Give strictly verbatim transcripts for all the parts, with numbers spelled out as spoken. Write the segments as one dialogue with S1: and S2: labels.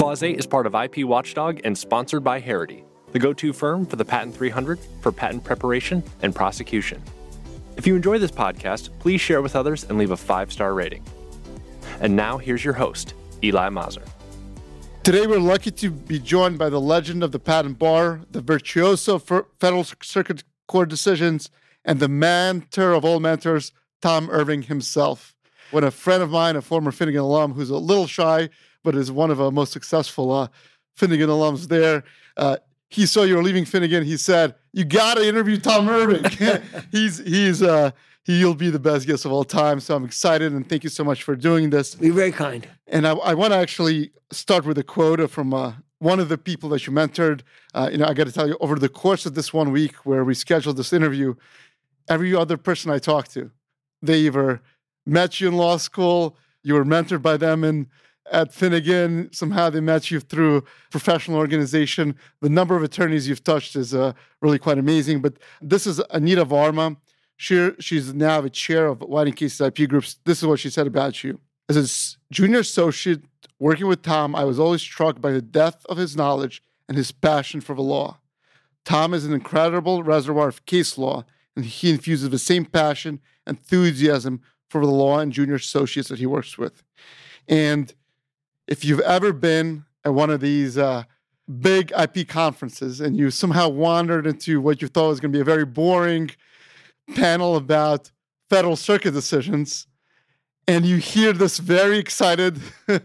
S1: Clause eight is part of I P Watchdog and sponsored by Harity, the go-to firm for the Patent three hundred for patent preparation and prosecution. If you enjoy this podcast, please share it with others and leave a five-star rating. And now, here's your host, Eli Mazur.
S2: Today, we're lucky to be joined by the legend of the patent bar, the virtuoso of Federal Circuit Court decisions, and the mentor of all mentors, Tom Irving himself. When a friend of mine, a former Finnegan alum who's a little shy, but is one of the most successful uh, Finnegan alums there, uh, he saw you were leaving Finnegan. He said, "You got to interview Tom Irving. he's he's uh, he'll be the best guest of all time." So I'm excited, and thank you so much for doing this.
S3: You're very kind.
S2: And I, I want to actually start with a quote from uh, one of the people that you mentored. Uh, you know, I got to tell you, over the course of this one week where we scheduled this interview, every other person I talked to, they either met you in law school, you were mentored by them in at Finnegan, somehow they met you through professional organization. The number of attorneys you've touched is uh, really quite amazing. But this is Anita Varma. She, she's now the chair of Whiting Cases I P Groups. This is what she said about you. As a junior associate working with Tom, I was always struck by the depth of his knowledge and his passion for the law. Tom is an incredible reservoir of case law, and he infuses the same passion and enthusiasm for the law and junior associates that he works with. And if you've ever been at one of these uh, big I P conferences and you somehow wandered into what you thought was going to be a very boring panel about Federal Circuit decisions, and you hear this very excited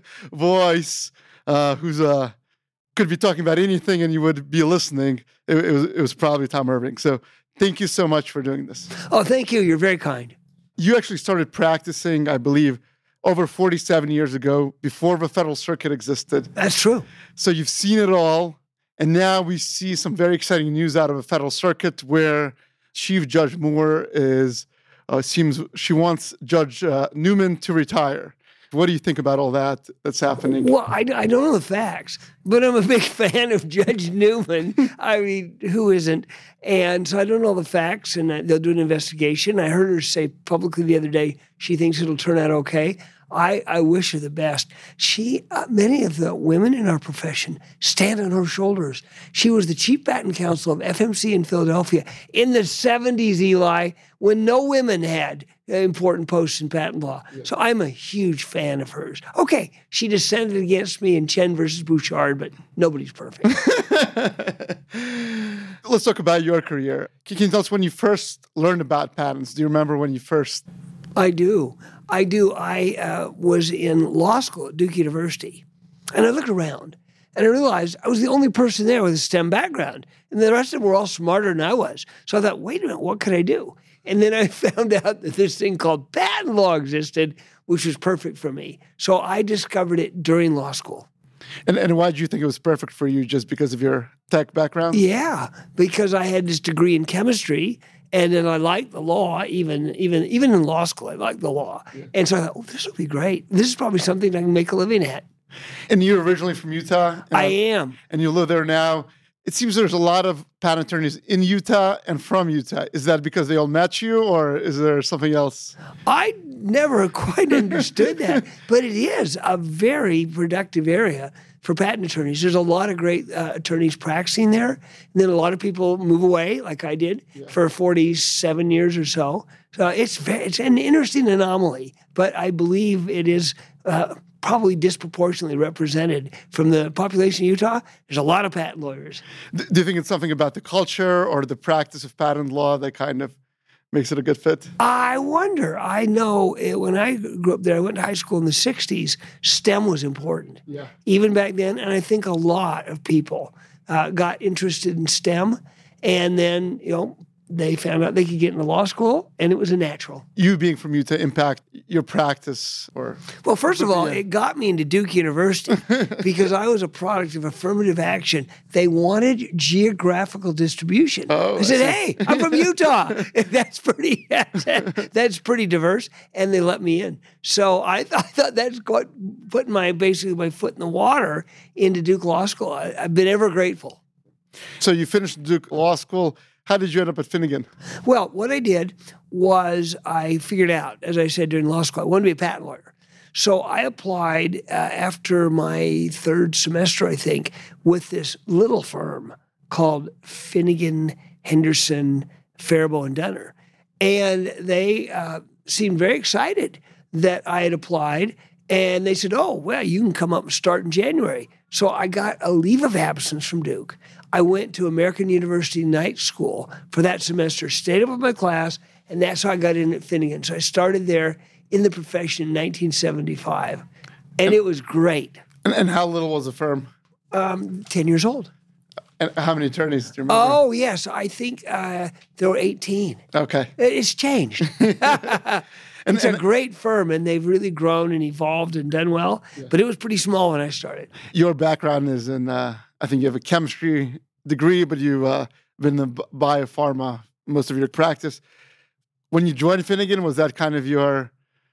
S2: voice uh, who's uh, could be talking about anything and you would be listening, it, it, was, it was probably Tom Irving. So thank you so much for doing this.
S3: Oh, thank you. You're very kind.
S2: You actually started practicing, I believe, over forty-seven years ago, before the Federal Circuit existed.
S3: That's true.
S2: So you've seen it all, and now we see some very exciting news out of the Federal Circuit where Chief Judge Moore is, uh, seems she wants Judge uh, Newman to retire. What do you think about all that that's happening?
S3: Well, I, I don't know the facts, but I'm a big fan of Judge Newman. I mean, who isn't? And so I don't know the facts, and they'll do an investigation. I heard her say publicly the other day she thinks it'll turn out okay. I, I wish her the best. She, uh, many of the women in our profession stand on her shoulders. She was the chief patent counsel of F M C in Philadelphia in the seventies, Eli, when no women had important posts in patent law. Yeah. So I'm a huge fan of hers. Okay, she dissented against me in Chen versus Bouchard, but nobody's perfect.
S2: Let's talk about your career. Can you tell us when you first learned about patents? Do you remember when you first?
S3: I do. I do. I uh, was in law school at Duke University, and I looked around, and I realized I was the only person there with a STEM background, and the rest of them were all smarter than I was. So I thought, wait a minute, what could I do? And then I found out that this thing called patent law existed, which was perfect for me. So I discovered it during law school.
S2: And, and why did you think it was perfect for you, just because of your tech background?
S3: Yeah, because I had this degree in chemistry, and then I liked the law, even even even in law school, I liked the law. Yeah. And so I thought, oh, this will be great. This is probably something I can make a living at.
S2: And you're originally from Utah?
S3: I am.
S2: And you live there now. It seems there's a lot of patent attorneys in Utah and from Utah. Is that because they all met you, or is there something else?
S3: I never quite understood that, but it is a very productive area for patent attorneys. There's a lot of great uh, attorneys practicing there, and then a lot of people move away, like I did, yeah. for forty-seven years or so. So it's very, it's an interesting anomaly, but I believe it is uh, probably disproportionately represented from the population of Utah. There's a lot of patent lawyers.
S2: Do you think it's something about the culture or the practice of patent law that kind of makes it a good fit?
S3: I wonder. I know it, when I grew up there, I went to high school in the sixties, STEM was important. Yeah. Even back then, and I think a lot of people uh, got interested in STEM, and then, you know, they found out they could get into law school, and it was a natural.
S2: You being from Utah impact your practice? Or
S3: Well, first of all, it got me into Duke University because I was a product of affirmative action. They wanted geographical distribution. Oh, I said, I hey, I'm from Utah. That's pretty that's pretty diverse, and they let me in. So I, th- I thought that's what putting my basically my foot in the water into Duke Law School. I, I've been ever grateful.
S2: So you finished Duke Law School. How did you end up at Finnegan?
S3: Well, what I did was I figured out, as I said during law school, I wanted to be a patent lawyer. So I applied uh, after my third semester, I think, with this little firm called Finnegan, Henderson, Faribault, and Dunner. And they uh, seemed very excited that I had applied. And they said, oh, well, you can come up and start in January. So I got a leave of absence from Duke. I went to American University Night School for that semester, stayed up with my class, and that's how I got in at Finnegan. So I started there in the profession in nineteen seventy-five, and, and it was great.
S2: And, and how little was the firm?
S3: Um, ten years old.
S2: And how many attorneys do you remember?
S3: Oh, yes. I think uh, there were eighteen.
S2: Okay.
S3: It's changed.
S2: And,
S3: it's
S2: and,
S3: a great firm, and they've really grown and evolved and done well. Yeah. But it was pretty small when I started.
S2: Your background is in, uh, I think you have a chemistry degree, but you've uh, been in biopharma most of your practice. When you joined Finnegan, was that kind of your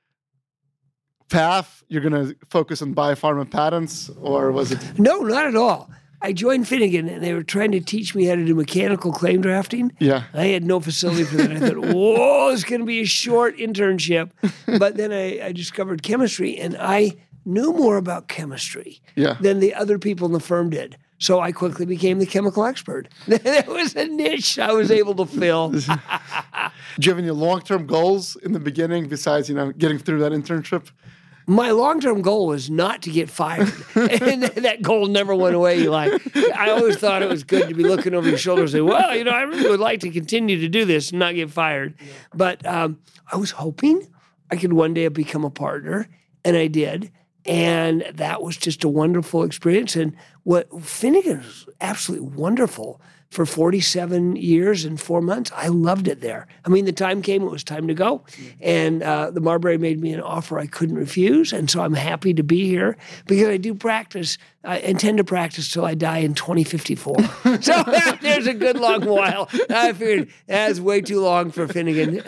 S2: path? You're going to focus on biopharma patents, or was it?
S3: No, not at all. I joined Finnegan, and they were trying to teach me how to do mechanical claim drafting.
S2: Yeah.
S3: I had no facility for that. I thought, whoa, it's going to be a short internship. But then I, I discovered chemistry, and I knew more about chemistry
S2: yeah.
S3: than the other people in the firm did. So I quickly became the chemical expert. That was a niche I was able to fill.
S2: Do you have any long-term goals in the beginning besides, you know, getting through that internship?
S3: My long-term goal was not to get fired. And that goal never went away, Eli. I always thought it was good to be looking over your shoulder and say, well, you know, I really would like to continue to do this and not get fired. Yeah. But um, I was hoping I could one day become a partner, and I did. And that was just a wonderful experience. And what Finnegan was absolutely wonderful for forty-seven years and four months. I loved it there. I mean, the time came, it was time to go. And uh, the Marbury made me an offer I couldn't refuse. And so I'm happy to be here because I do practice. I intend to practice till I die in twenty fifty-four. So there's a good long while. I figured that's way too long for Finnegan.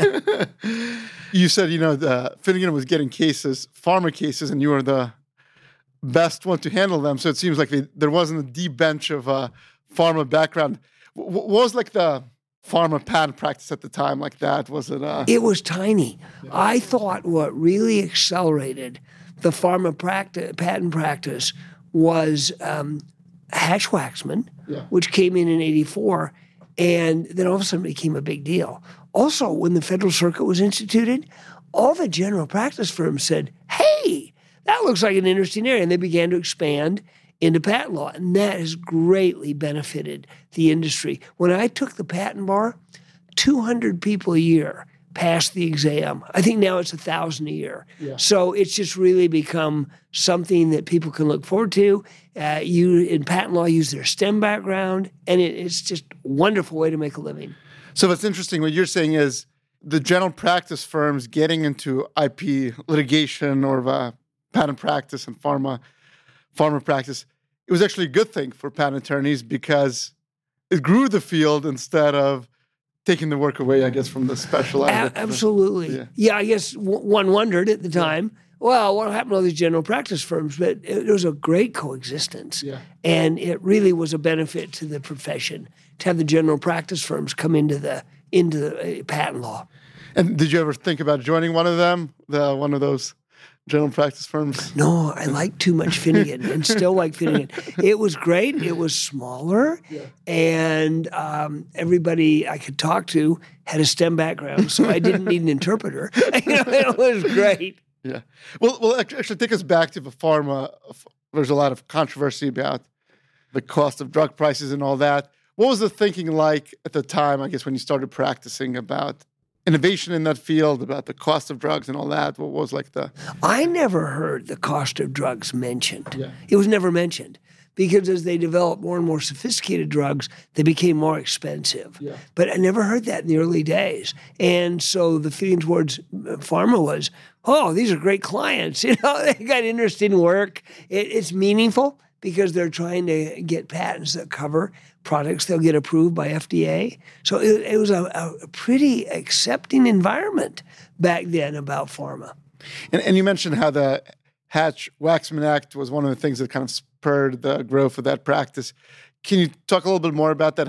S2: You said, you know, the Finnegan was getting cases, pharma cases, and you were the best one to handle them. So it seems like they, there wasn't a deep bench of uh, pharma background. W- what was like the pharma patent practice at the time like that? Was it? Uh...
S3: It was tiny. Yeah. I thought what really accelerated the pharma practice, patent practice was um, Hatch-Waxman, yeah. which came in in eighty-four, and then all of a sudden became a big deal. Also, when the Federal Circuit was instituted, all the general practice firms said, hey, that looks like an interesting area, and they began to expand into patent law, and that has greatly benefited the industry. When I took the patent bar, two hundred people a year passed the exam. I think now it's one thousand a year. Yeah. So it's just really become something that people can look forward to. Uh, you, in patent law, use their STEM background, and it, it's just a wonderful way to make a living.
S2: So what's interesting, what you're saying is the general practice firms getting into I P litigation or uh, patent practice and pharma, pharma practice, it was actually a good thing for patent attorneys because it grew the field instead of taking the work away, I guess, from the specialized.
S3: A- absolutely. Yeah. yeah, I guess w- one wondered at the time, yeah. well, what happened to all these general practice firms? But it, it was a great coexistence. Yeah. And it really was a benefit to the profession to have the general practice firms come into the into the uh, patent law.
S2: And did you ever think about joining one of them, the one of those general practice firms?
S3: No, I like too much Finnegan and still like Finnegan. It was great. It was smaller, yeah. and um, everybody I could talk to had a STEM background, so I didn't need an interpreter. You know, it was great.
S2: Yeah. Well, well, actually, take us back to the pharma. There's a lot of controversy about the cost of drug prices and all that. What was the thinking like at the time, I guess, when you started practicing about innovation in that field, about the cost of drugs and all that? What was like the...
S3: I never heard the cost of drugs mentioned.
S2: Yeah.
S3: It was never mentioned because as they developed more and more sophisticated drugs, they became more expensive. Yeah. But I never heard that in the early days. And so the feeling towards pharma was, oh, these are great clients. You know, they got interesting work. It, it's meaningful because they're trying to get patents that cover products they'll get approved by F D A. So it, it was a, a pretty accepting environment back then about pharma.
S2: And, and you mentioned how the Hatch-Waxman Act was one of the things that kind of spurred the growth of that practice. Can you talk a little bit more about that?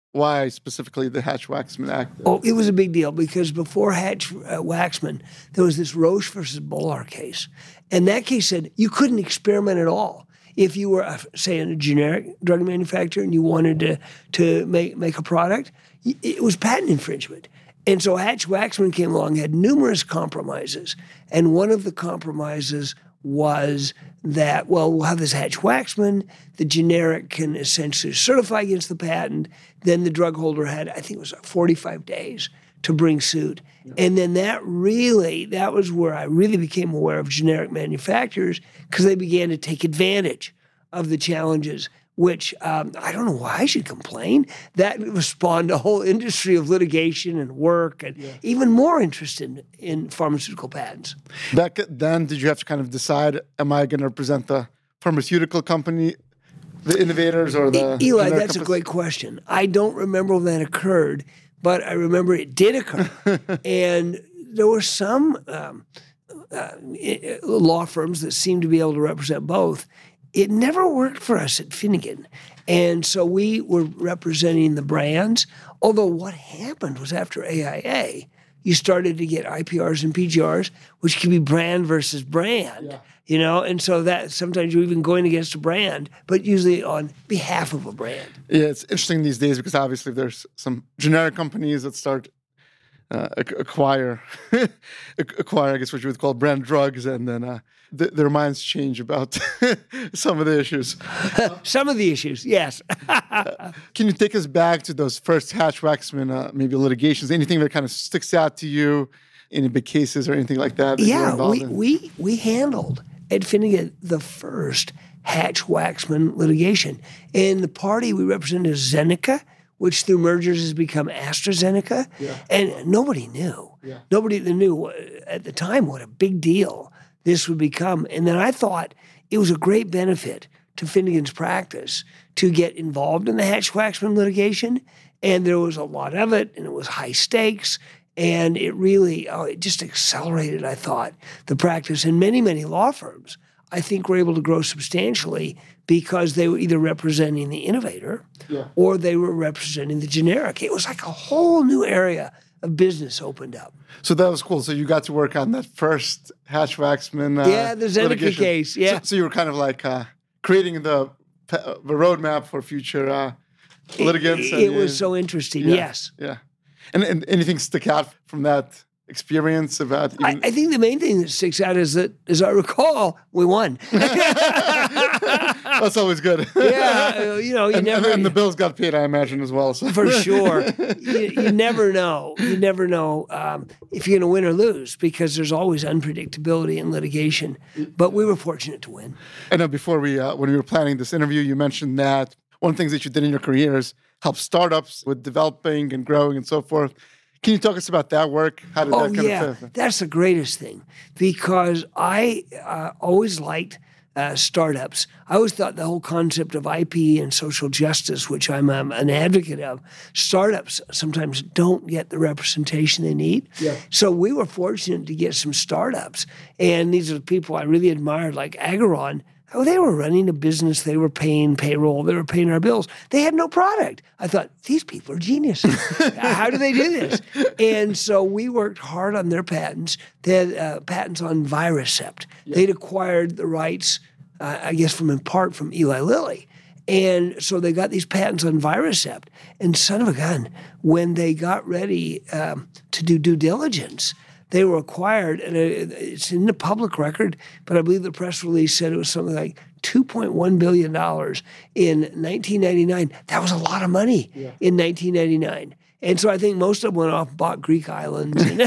S2: why specifically the Hatch-Waxman Act?
S3: Oh, it was a big deal because before Hatch-Waxman, there was this Roche versus Bolar case. And that case said you couldn't experiment at all. If you were, say, in a generic drug manufacturer and you wanted to, to make, make a product, it was patent infringement. And so Hatch-Waxman came along, had numerous compromises. And one of the compromises was that, well, we'll have this Hatch-Waxman, the generic can essentially certify against the patent, then the drug holder had, I think it was forty-five days to bring suit. Yeah. And then that really, that was where I really became aware of generic manufacturers because they began to take advantage of the challenges, which um, I don't know why I should complain. That spawned a whole industry of litigation and work and yeah. even more interest in, in pharmaceutical patents.
S2: Back then, did you have to kind of decide, am I going to represent the pharmaceutical company, the innovators, or the...
S3: Eli, that's a great question. I don't remember when that occurred, but I remember it did occur. And there were some um, uh, law firms that seemed to be able to represent both. It never worked for us at Finnegan. And so we were representing the brands, although what happened was after A I A, you started to get I P Rs and P G Rs, which could be brand versus brand, yeah. you know? And so that sometimes you're even going against a brand, but usually on behalf of a brand.
S2: Yeah, it's interesting these days because obviously there's some generic companies that start uh, acquire, acquire, I guess what you would call brand drugs, and then uh, th- their minds change about some of the issues.
S3: Some of the issues, yes.
S2: uh, can you take us back to those first Hatch-Waxman, uh, maybe litigations? Anything that kind of sticks out to you? Any big cases or anything like that? that
S3: yeah, we,
S2: in?
S3: we we handled at Finnegan the first Hatch-Waxman litigation. And the party we represented is Zeneca, which through mergers has become AstraZeneca. Yeah. And nobody knew. Yeah. Nobody knew at the time what a big deal this would become. And then I thought it was a great benefit to Finnegan's practice to get involved in the Hatch-Waxman litigation. And there was a lot of it, and it was high stakes. And it really, oh, it just accelerated, I thought, the practice. And many, many law firms, I think, were able to grow substantially because they were either representing the innovator yeah. or they were representing the generic. It was like a whole new area of business opened up.
S2: So that was cool. So you got to work on that first Hatch-Waxman uh,
S3: Yeah, the Zeneca
S2: litigation.
S3: case, yeah.
S2: So, so you were kind of like uh, creating the, the roadmap for future uh, litigants.
S3: It,
S2: and,
S3: it was so interesting,
S2: yeah,
S3: yes.
S2: Yeah. And, and anything stick out from that experience about? Even...
S3: I, I think the main thing that sticks out is that, as I recall, we won.
S2: That's always good.
S3: Yeah, you know, you
S2: and,
S3: never.
S2: And, and the bills got paid, I imagine, as well. So.
S3: For sure, you, you never know. You never know um, if you're going to win or lose because there's always unpredictability in litigation. But we were fortunate to win.
S2: I know before we, uh, when we were planning this interview, you mentioned that one of the things that you did in your career is help startups with developing and growing and so forth. Can you talk us about that work? How did
S3: oh,
S2: that kind
S3: yeah.
S2: of fit?
S3: That's the greatest thing because I uh, always liked uh, startups. I always thought the whole concept of I P and social justice, which I'm um, an advocate of, startups sometimes don't get the representation they need. Yeah. So we were fortunate to get some startups. And these are the people I really admired, like Agaron. Oh, they were running a business. They were paying payroll. They were paying our bills. They had no product. I thought, these people are geniuses. How do they do this? And so we worked hard on their patents. They had uh, patents on Viracept. Yeah. They'd acquired the rights, uh, I guess, from in part from Eli Lilly. And so they got these patents on Viracept. And son of a gun, when they got ready um, to do due diligence, they were acquired, and it's in the public record, but I believe the press release said it was something like two point one billion dollars in nineteen ninety-nine. That was a lot of money yeah. in nineteen ninety-nine. And so I think most of them went off and bought Greek islands and,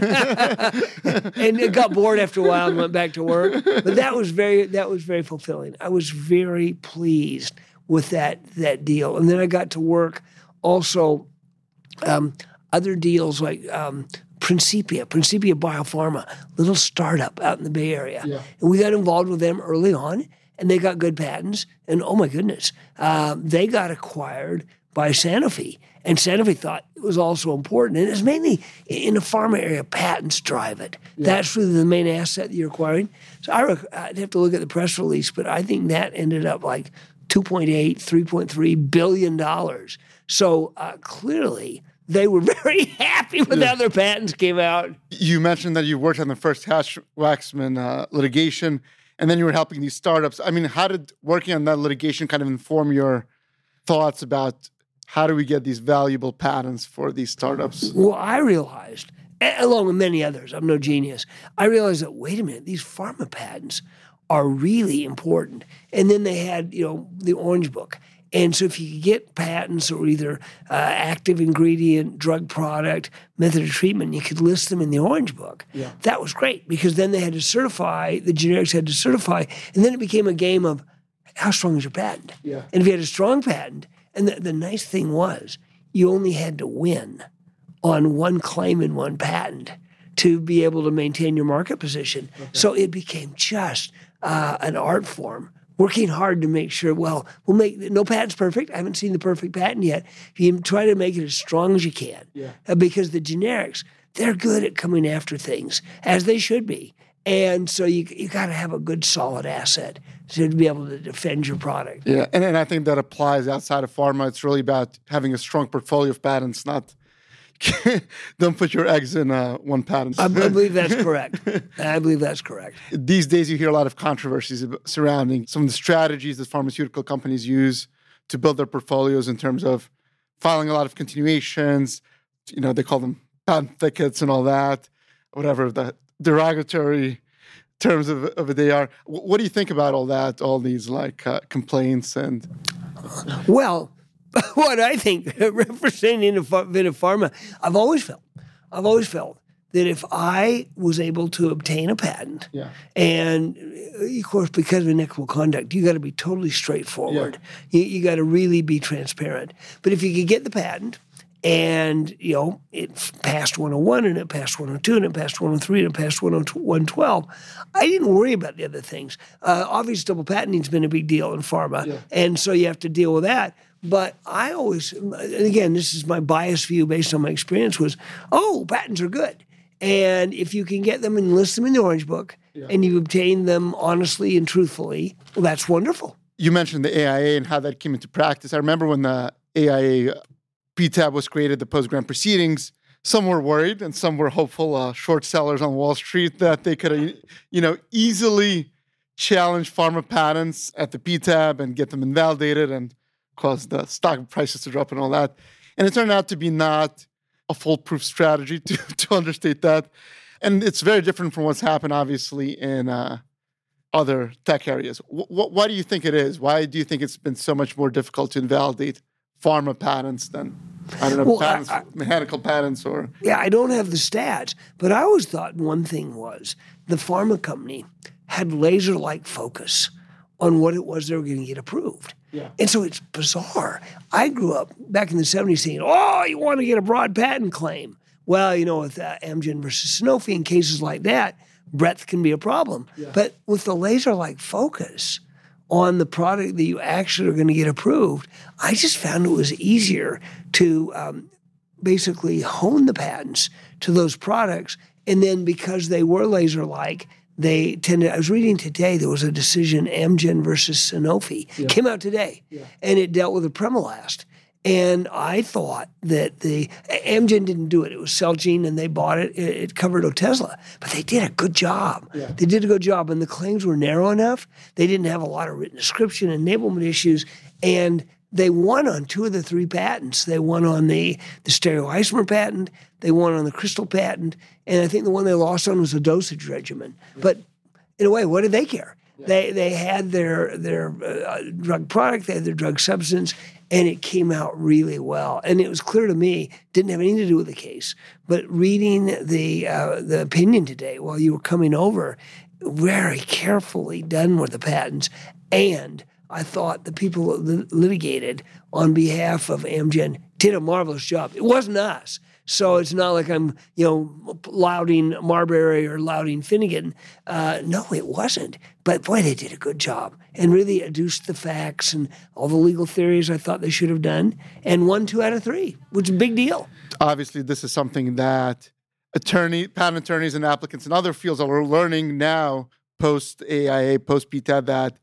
S3: and got bored after a while and went back to work. But that was very that was very fulfilling. I was very pleased with that that deal. And then I got to work also um, other deals like um, Principia, Principia Biopharma, little startup out in the Bay Area. Yeah. And we got involved with them early on, and they got good patents. And oh my goodness, uh, they got acquired by Sanofi. And Sanofi thought it was also important. And it's mainly in the pharma area, patents drive it. Yeah. That's really the main asset that you're acquiring. So I rec- I'd have to look at the press release, but I think that ended up like two point eight, three point three billion dollars. So uh, clearly, they were very happy when
S2: Yeah.
S3: the other patents came out.
S2: You mentioned that you worked on the first Hatch-Waxman uh, litigation, and then you were helping these startups. I mean, how did working on that litigation kind of inform your thoughts about how do we get these valuable patents for these startups?
S3: Well, I realized, a- along with many others, I'm no genius, I realized that, wait a minute, these pharma patents are really important. And then they had, you know, the Orange Book. And so if you could get patents or either uh, active ingredient, drug product, method of treatment, you could list them in the Orange Book.
S2: Yeah.
S3: That was great because then they had to certify, the generics had to certify, and then it became a game of how strong is your patent?
S2: Yeah.
S3: And if you had a strong patent, and the, the nice thing was you only had to win on one claim and one patent to be able to maintain your market position. Okay. So it became just uh, an art form. Working hard to make sure, well, we'll make, no patent's perfect. I haven't seen the perfect patent yet. You try to make it as strong as you can.
S2: Yeah.
S3: Uh, because the generics, they're good at coming after things, as they should be. And so you you got to have a good, solid asset to be able to defend your product.
S2: Yeah, and, and I think that applies outside of pharma. It's really about having a strong portfolio of patents, not don't put your eggs in uh, one patent.
S3: I, I believe that's correct. I believe that's correct.
S2: These days, you hear a lot of controversies ab- surrounding some of the strategies that pharmaceutical companies use to build their portfolios in terms of filing a lot of continuations. You know, they call them patent thickets and all that, whatever the derogatory terms of, of it they are. W- what do you think about all that, all these like uh, complaints and...
S3: Well, what I think, representing Innovative Pharma, I've always felt, I've always felt that if I was able to obtain a patent,
S2: Yeah.
S3: and of course, because of inequitable conduct, you got to be totally straightforward. You, you got to really be transparent. But if you could get the patent, and, you know, it passed one oh one, and it passed one oh two, and it passed one oh three, and it passed one twelve. I didn't worry about the other things. Uh, obviously, double patenting's been a big deal in pharma,
S2: Yeah.
S3: and so you have to deal with that. But I always, and again, this is my biased view based on my experience, was, oh, patents are good. And if you can get them and list them in the Orange Book,
S2: Yeah.
S3: and you obtain them honestly and truthfully, well, that's wonderful.
S2: You mentioned the A I A and how that came into practice. I remember when the A I A P T A B was created, the post-grant proceedings, some were worried and some were hopeful, uh, short sellers on Wall Street, that they could, uh, you know, easily challenge pharma patents at the P T A B and get them invalidated and cause the stock prices to drop and all that. And it turned out to be not a foolproof strategy, to, to understate that. And it's very different from what's happened, obviously, in uh, other tech areas. W- w- why do you think it is? Why do you think it's been so much more difficult to invalidate pharma patents than, I don't know,
S3: Well,
S2: patents,
S3: I- I-
S2: mechanical patents or...
S3: Yeah, I don't have the stats, but I always thought one thing was the pharma company had laser-like focus on what it was they were going to get approved.
S2: Yeah.
S3: And so it's bizarre. I grew up back in the seventies saying, oh, you want to get a broad patent claim. Well, you know, with uh, Amgen versus Sanofi and cases like that, breadth can be a problem.
S2: Yeah.
S3: But with the laser-like focus on the product that you actually are going to get approved, I just found it was easier to um, basically hone the patents to those products. And then because they were laser-like, they tended, I was reading today, there was a decision, Amgen versus Sanofi,
S2: Yeah.
S3: came out today,
S2: Yeah.
S3: and it dealt with apremilast. And I thought that the, Amgen didn't do it. It was Celgene, and they bought it. It, it covered Otezla. But they did a good job.
S2: Yeah.
S3: They did a good job, and the claims were narrow enough. They didn't have a lot of written description, enablement issues, and they won on two of the three patents. They won on the, the stereoisomer patent, they won on the crystal patent, and I think the one they lost on was the dosage regimen. Yeah. But in a way, what did they care? Yeah. They they had their their uh, drug product, they had their drug substance, and it came out really well. And it was clear to me, didn't have anything to do with the case, but reading the uh, the opinion today while you were coming over, very carefully done with the patents, and I thought the people that litigated on behalf of Amgen did a marvelous job. It wasn't us. So it's not like I'm, you know, lauding Marbury or lauding Finnegan. Uh, no, it wasn't. But boy, they did a good job and really adduced the facts and all the legal theories I thought they should have done, and won two out of three, which is a big deal.
S2: Obviously, this is something that attorney, patent attorneys and applicants in other fields are learning now, post A I A, post P T A B, that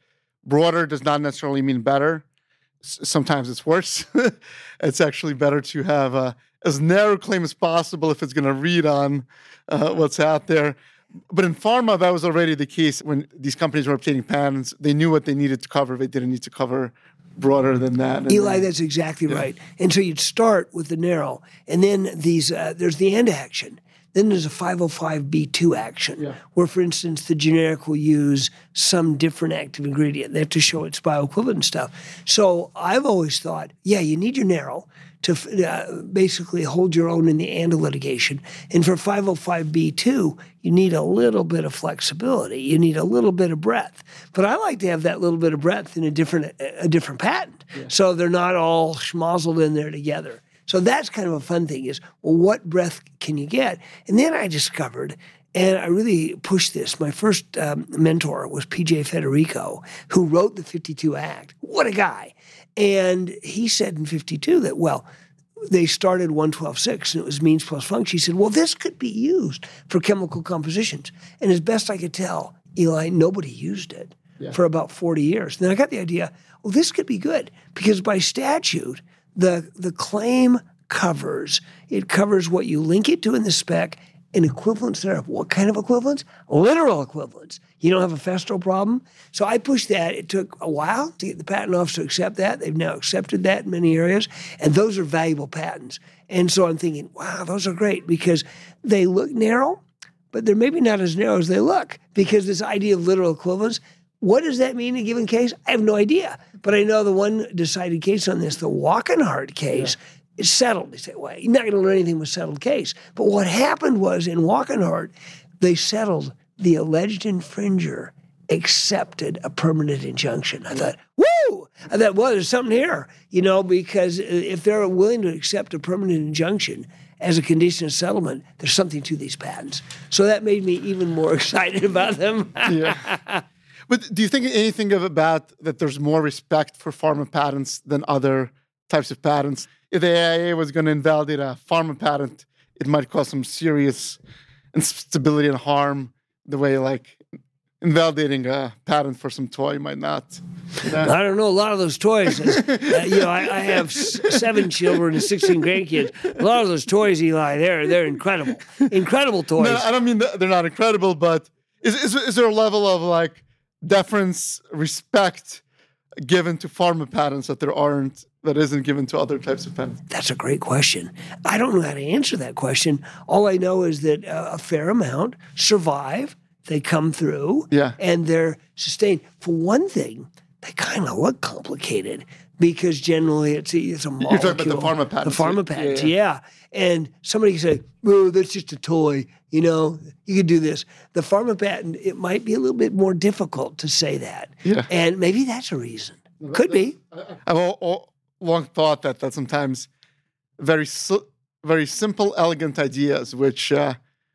S2: broader does not necessarily mean better. S- sometimes it's worse. It's actually better to have a, as narrow claim as possible if it's going to read on uh, what's out there. But in pharma, that was already the case when these companies were obtaining patents. They knew what they needed to cover. They didn't need to cover broader than that. And
S3: Eli,
S2: then,
S3: that's exactly
S2: yeah.
S3: right. And so you'd start with the narrow, and then these uh, there's the end action. Then there's a five oh five B two action,
S2: Yeah.
S3: where, for instance, the generic will use some different active ingredient. They have to show its bioequivalent and stuff. So I've always thought, yeah, you need your narrow to uh, basically hold your own in the ANDA litigation. And for five oh five B two, you need a little bit of flexibility. You need a little bit of breadth. But I like to have that little bit of breadth in a different a different patent. Yeah. So they're not all schmozzled in there together. So that's kind of a fun thing is, well, what breadth can you get? And then I discovered, and I really pushed this. My first um, mentor was P J Federico, who wrote the fifty-two Act. What a guy. And he said in fifty-two that, well, they started one twelve six and it was means plus function. He said, well, this could be used for chemical compositions. And as best I could tell, Eli, nobody used it yeah. for about forty years. And then I got the idea, well, this could be good because by statute, the the claim covers, it covers what you link it to in the spec and equivalence thereof. What kind of equivalence? Literal equivalence. You don't have a Festo problem? So I pushed that. It took a while to get the patent office to accept that. They've now accepted that in many areas, and those are valuable patents. And so I'm thinking, wow, those are great because they look narrow, but they're maybe not as narrow as they look because this idea of literal equivalence, what does that mean in a given case? I have no idea. But I know the one decided case on this, the Walkenhart case, yeah. is settled. They say, well, you're not going to learn anything with settled case. But what happened was in Walkenhart, they settled. The alleged infringer accepted a permanent injunction. I thought, woo! I thought, well, there's something here, you know, because if they're willing to accept a permanent injunction as a condition of settlement, there's something to these patents. So that made me even more excited about them.
S2: yeah. But do you think anything of about that there's more respect for pharma patents than other types of patents? If the A I A was going to invalidate a pharma patent, it might cause some serious instability and harm the way like invalidating a patent for some toy might not. You know?
S3: I don't know. A lot of those toys, uh, you know, I, I have s- seven children and sixteen grandkids. A lot of those toys, Eli, they're they're incredible, incredible toys.
S2: No, I don't mean that they're not incredible, but is is is there a level of like deference, respect given to pharma patents that there aren't, that isn't given to other types of patents?
S3: That's a great question. I don't know how to answer that question. All I know is that uh, a fair amount survive. They come through,
S2: yeah.
S3: and they're sustained. For one thing, they kind of look complicated because generally it's a, it's a molecule.
S2: You're talking about the pharma patents.
S3: The pharma patents,
S2: yeah,
S3: yeah.
S2: yeah.
S3: And somebody can say, oh, that's just a toy. You know, you could do this. The pharma patent, it might be a little bit more difficult to say that.
S2: Yeah.
S3: And maybe that's a reason. Could be.
S2: I've all, all, long thought that that sometimes very very simple, elegant ideas, which uh,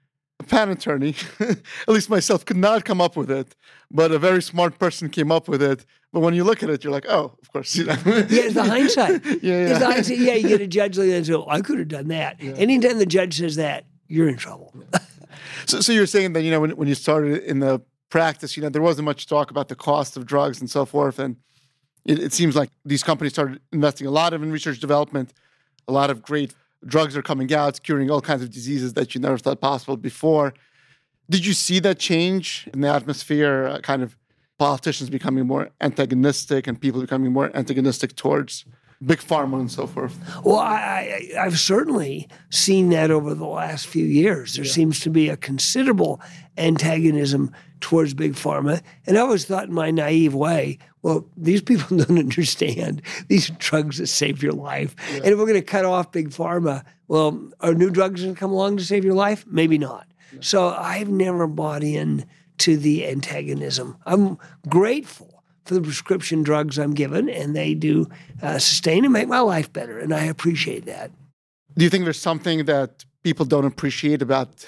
S2: a patent attorney, at least myself, could not come up with it, but a very smart person came up with it. But when you look at it, you're like, oh, of course. You know.
S3: Yeah, it's the hindsight.
S2: yeah, yeah.
S3: It's the hindsight. Yeah, you get a judge like that and say, oh, I could have done that. Yeah. Anytime the judge says that, you're in trouble.
S2: so, so you're saying that, you know, when, when you started in the practice, you know, there wasn't much talk about the cost of drugs and so forth. And it, it seems like these companies started investing a lot of in research development. A lot of great drugs are coming out, curing all kinds of diseases that you never thought possible before. Did you see that change in the atmosphere, uh, kind of politicians becoming more antagonistic and people becoming more antagonistic towards big pharma and so forth?
S3: Well, I, I, I've certainly seen that over the last few years. There yeah. seems to be a considerable antagonism towards big pharma. And I always thought in my naive way, well, these people don't understand. These are drugs that save your life. Yeah. And if we're going to cut off big pharma, well, are new drugs going to come along to save your life? Maybe not. Yeah. So I've never bought in to the antagonism. I'm grateful for the prescription drugs I'm given, and they do uh, sustain and make my life better, and I appreciate that.
S2: Do you think there's something that people don't appreciate about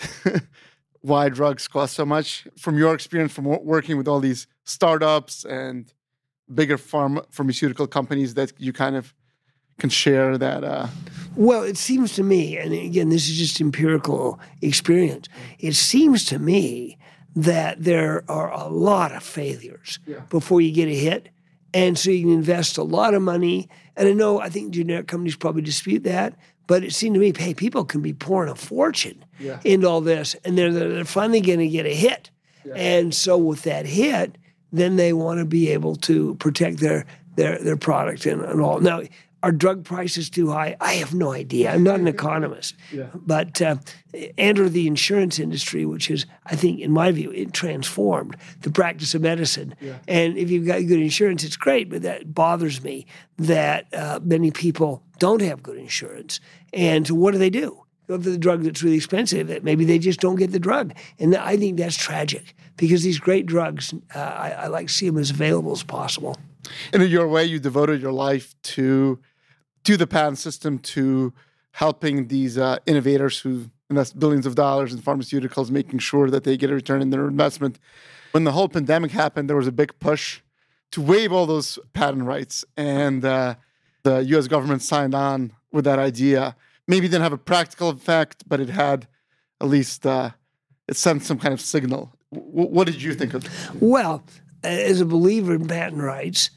S2: why drugs cost so much? From your experience from working with all these startups and bigger pharma, pharmaceutical companies that you kind of can share that? Uh...
S3: Well, it seems to me, and again, this is just empirical experience, it seems to me that there are a lot of failures yeah. before you get a hit. And so you can invest a lot of money. And I know, I think generic companies probably dispute that, but it seemed to me, hey, people can be pouring a fortune
S2: yeah.
S3: into all this, and they're, they're finally going to get a hit.
S2: Yeah.
S3: And so with that hit, then they want to be able to protect their their their product and, and all. Now, are drug prices too high? I have no idea. I'm not an economist.
S2: Yeah.
S3: But uh, enter the insurance industry, which is, I think, in my view, it transformed the practice of medicine.
S2: Yeah.
S3: And if you've got good insurance, it's great, but that bothers me that uh, many people don't have good insurance. And so what do they do? Go for the drug that's really expensive, that maybe they just don't get the drug. And I think that's tragic because these great drugs, uh, I, I like to see them as available as possible.
S2: And in your way, you devoted your life to to the patent system, to helping these uh, innovators who invest billions of dollars in pharmaceuticals, making sure that they get a return in their investment. When the whole pandemic happened, there was a big push to waive all those patent rights. And uh, the U S government signed on with that idea. Maybe it didn't have a practical effect, but it had at least, uh, it sent some kind of signal. W- what did you think of it?
S3: Well, as a believer in patent rights,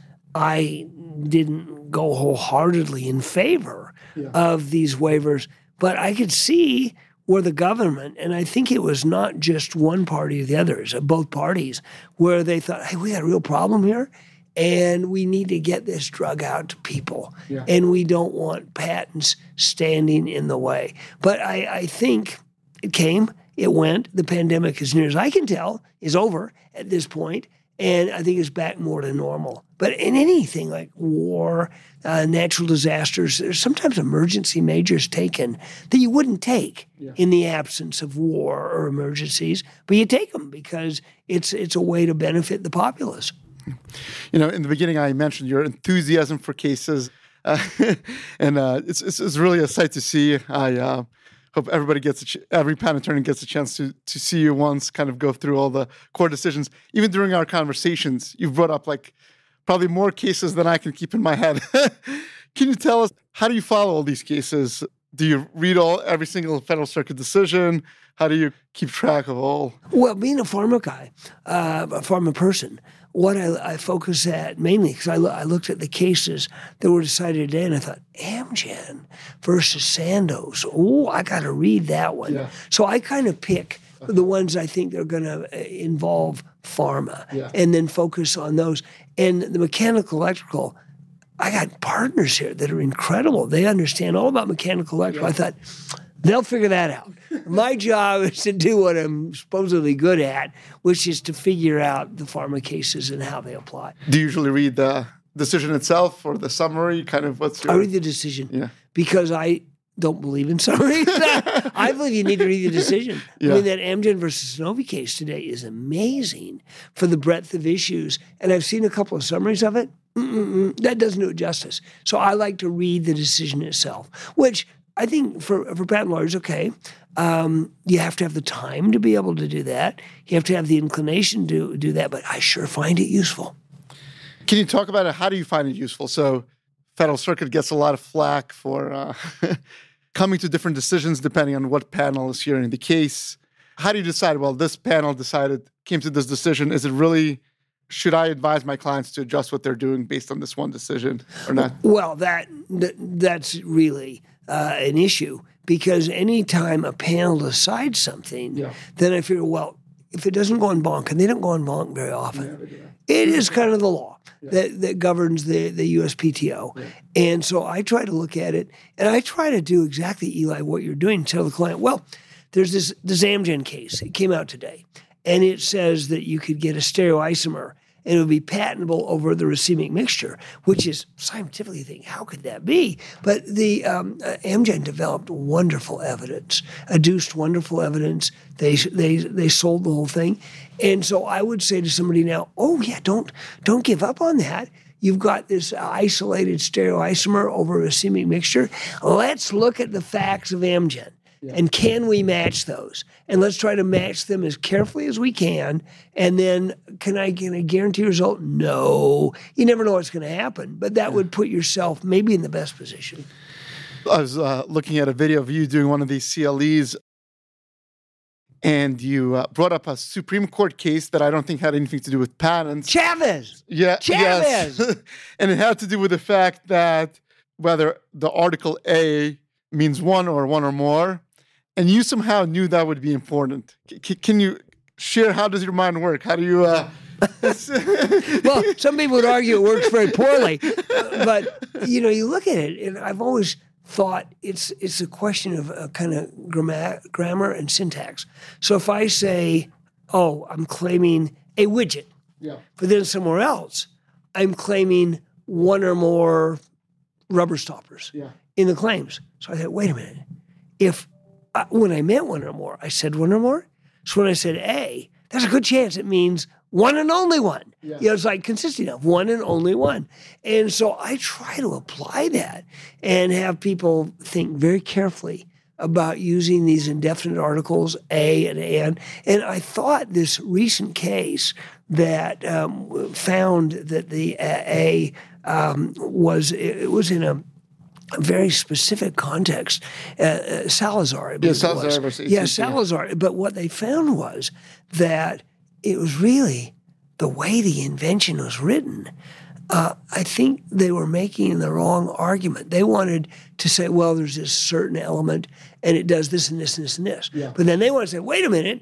S3: I didn't go wholeheartedly in favor yeah. of these waivers, but I could see where the government, and I think it was not just one party or the others, both parties, where they thought, hey, we got a real problem here, and we need to get this drug out to people, yeah. and we don't want patents standing in the way. But I, I think it came, it went, the pandemic, as near as I can tell, is over at this point, and I think it's back more to normal. But in anything like war, uh, natural disasters, there's sometimes emergency measures taken that you wouldn't take yeah. in the absence of war or emergencies, but you take them because it's it's a way to benefit the populace.
S2: You know, in the beginning, I mentioned your enthusiasm for cases, uh, and uh, it's, it's it's really a sight to see. I uh, hope everybody gets a ch- every patent attorney gets a chance to to see you once, kind of go through all the court decisions. Even during our conversations, you've brought up like probably more cases than I can keep in my head. Can you tell us, how do you follow all these cases? Do you read all every single Federal Circuit decision? How do you keep track of all?
S3: Well, being a pharma guy, uh, a pharma person, what I, I focus at mainly, because I, lo- I looked at the cases that were decided today, and I thought, Amgen versus Sandoz. Oh, I got to read that one. Yeah. So I kind of pick the ones I think they're going to involve pharma, yeah. and then focus on those. And the mechanical electrical, I got partners here that are incredible. They understand all about mechanical electrical. Yeah. I thought, they'll figure that out. My job is to do what I'm supposedly good at, which is to figure out the pharma cases and how they apply.
S2: Do you usually read the decision itself or the summary? Kind of what's your...
S3: I read the decision
S2: yeah.
S3: because I don't believe in summaries. I believe you need to read the decision. Yeah. I mean, that Amgen versus Sanofi case today is amazing for the breadth of issues. And I've seen a couple of summaries of it. Mm-mm-mm, that doesn't do it justice. So I like to read the decision itself, which I think for, for patent lawyers, okay, um, you have to have the time to be able to do that. You have to have the inclination to do that, but I sure find it useful.
S2: Can you talk about it? How do you find it useful? So Federal Circuit gets a lot of flack for uh, coming to different decisions depending on what panel is hearing the case. How do you decide, well, this panel decided, came to this decision. Is it really, should I advise my clients to adjust what they're doing based on this one decision or not?
S3: Well, that, that that's really uh, an issue, because anytime a panel decides something, yeah. then I figure, well, if it doesn't go en banc, and they don't go en banc very often, yeah, it is kind of the law yeah. that, that governs the, the U S P T O. Yeah. And so I try to look at it, and I try to do exactly, Eli, what you're doing. Tell the client, well, there's this, this Amgen case. It came out today, and it says that you could get a stereoisomer, and it would be patentable over the racemic mixture, which is scientifically thinking, how could that be? But the um, uh, Amgen developed wonderful evidence, adduced wonderful evidence. They they they sold the whole thing, and so I would say to somebody now, oh yeah, don't don't give up on that. You've got this isolated stereoisomer over a racemic mixture. Let's look at the facts of Amgen. Yeah. And can we match those? And let's try to match them as carefully as we can. And then can I, can I guarantee a result? No. You never know what's going to happen. But that yeah. would put yourself maybe in the best position.
S2: I was uh, looking at a video of you doing one of these C L Es. and you uh, brought up a Supreme Court case that I don't think had anything to do with patents.
S3: Chavez.
S2: Yeah,
S3: Chavez.
S2: Yes. And it had to do with the fact that whether the Article A means one or one or more, and you somehow knew that would be important. C- can you share how does your mind work? How do you... Uh,
S3: well, some people would argue it works very poorly, but you know, you look at it, and I've always thought it's it's a question of a kind of grammar, grammar and syntax. So if I say, "Oh, I'm claiming a widget,"
S2: yeah.
S3: but then somewhere else, I'm claiming one or more rubber stoppers
S2: yeah.
S3: in the claims. So I thought, wait a minute, if uh, when I meant one or more, I said one or more. So when I said A, there's a good chance it means one and only one.
S2: Yeah.
S3: You know, it's like consisting of one and only one. And so I try to apply that and have people think very carefully about using these indefinite articles, a and and. And I thought this recent case that um, found that the a um, was, it was in a a very specific context, uh, uh, Salazar. I
S2: Yeah,
S3: believe it
S2: Salazar
S3: was.
S2: versus
S3: Yeah,
S2: A C C, yeah.
S3: Salazar. But what they found was that it was really the way the invention was written. Uh, I think they were making the wrong argument. They wanted to say, well, there's this certain element, and it does this and this and this and this.
S2: Yeah.
S3: But then they want to say, wait a minute,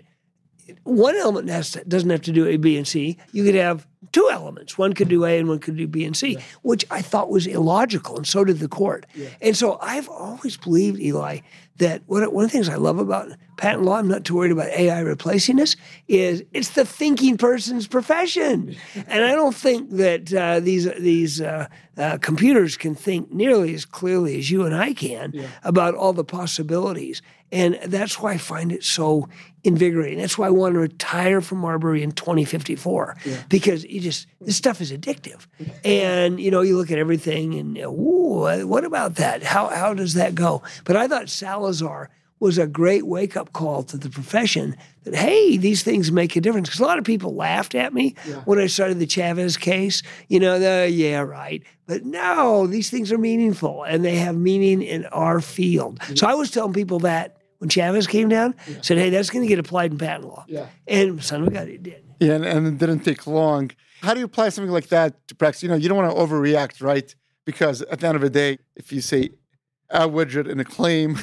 S3: one element has to, doesn't have to do A, B, and C. You could have two elements. One could do A and one could do B and C, yeah. which I thought was illogical, and so did the court. Yeah. And so I've always believed, Eli, that one of the things I love about patent law, I'm not too worried about A I replacing us, is it's the thinking person's profession. And I don't think that uh, these these uh, uh, computers can think nearly as clearly as you and I can yeah. about all the possibilities. And that's why I find it so invigorating. That's why I want to retire from Marbury in twenty fifty-four, yeah. because you just this stuff is addictive. And you know, you look at everything, and ooh, what about that? How how does that go? But I thought Salazar was a great wake up call to the profession that hey, these things make a difference. Because a lot of people laughed at me yeah. when I started the Chavez case. You know, the yeah, right. But no, these things are meaningful, and they have meaning in our field. Yeah. So I was telling people that when Chavez came down, yeah. said, hey, that's going to get applied in patent law.
S2: Yeah.
S3: And son of a gun, it did.
S2: Yeah, and, and it didn't take long. How do you apply something like that to practice? You know, you don't want to overreact, right? Because at the end of the day, if you say a widget in a claim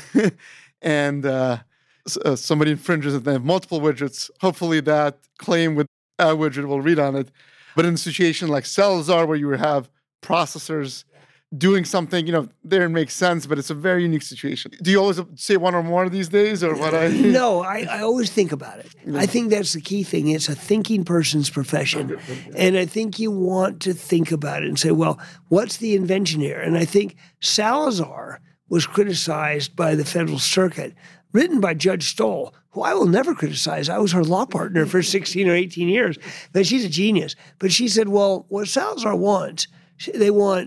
S2: and uh, uh, somebody infringes and they have multiple widgets, hopefully that claim with a widget will read on it. But in a situation like Salazar, where you have processors doing something, you know, there it makes sense, but it's a very unique situation. Do you always say one or more these days, or what? I
S3: No, I, I always think about it. Yeah. I think that's the key thing. It's a thinking person's profession. And I think you want to think about it and say, well, what's the invention here? And I think Salazar was criticized by the Federal Circuit, written by Judge Stoll, who I will never criticize. I was her law partner for sixteen or eighteen years, but she's a genius. But she said, well, what Salazar wants, they want